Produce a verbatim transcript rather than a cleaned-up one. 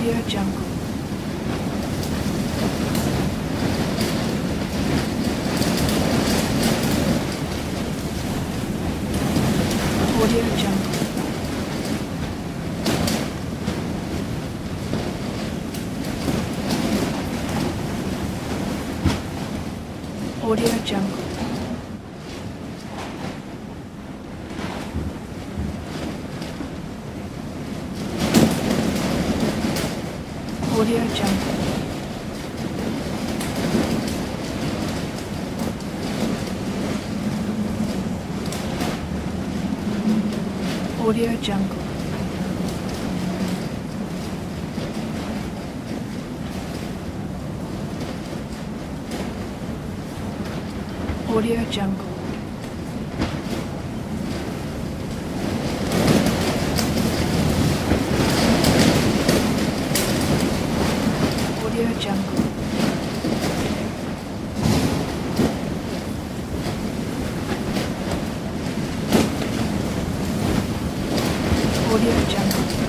Audio Jungle. Audio Jungle. Audio Jungle. Audio Jungle. Audio Jungle. Audio Jungle. Audio Jungle. Audio Jungle.